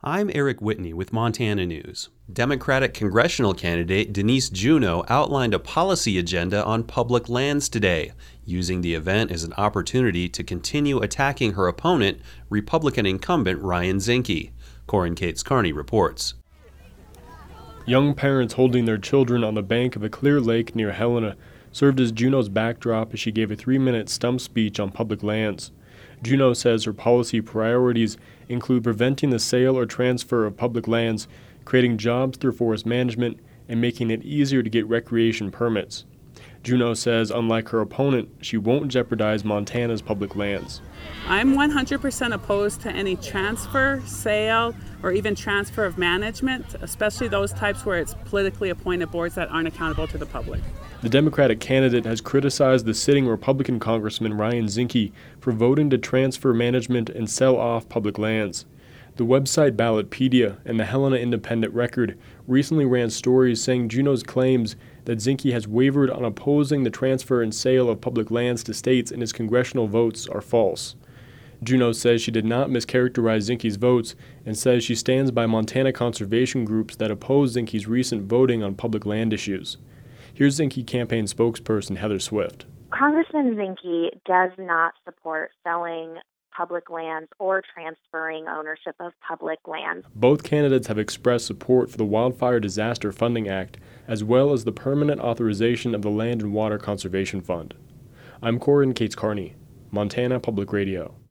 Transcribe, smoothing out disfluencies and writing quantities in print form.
I'm Eric Whitney with Montana News. Democratic congressional candidate Denise Juneau outlined a policy agenda on public lands today, using the event as an opportunity to continue attacking her opponent, Republican incumbent Ryan Zinke. Corin Cates Carney reports. Young parents holding their children on the bank of a clear lake near Helena served as Juneau's backdrop as she gave a 3-minute stump speech on public lands. Juneau says her policy priorities include preventing the sale or transfer of public lands, creating jobs through forest management, and making it easier to get recreation permits. Juneau says, unlike her opponent, she won't jeopardize Montana's public lands. I'm 100% opposed to any transfer, sale, or even transfer of management, especially those types where it's politically appointed boards that aren't accountable to the public. The Democratic candidate has criticized the sitting Republican Congressman Ryan Zinke for voting to transfer management and sell off public lands. The website Ballotpedia and the Helena Independent Record recently ran stories saying Juneau's claims that Zinke has wavered on opposing the transfer and sale of public lands to states in his congressional votes are false. Juneau says she did not mischaracterize Zinke's votes and says she stands by Montana conservation groups that oppose Zinke's recent voting on public land issues. Here's Zinke campaign spokesperson Heather Swift. Congressman Zinke does not support selling public lands or transferring ownership of public lands. Both candidates have expressed support for the Wildfire Disaster Funding Act, as well as the permanent authorization of the Land and Water Conservation Fund. I'm Corin Cates Carney, Montana Public Radio.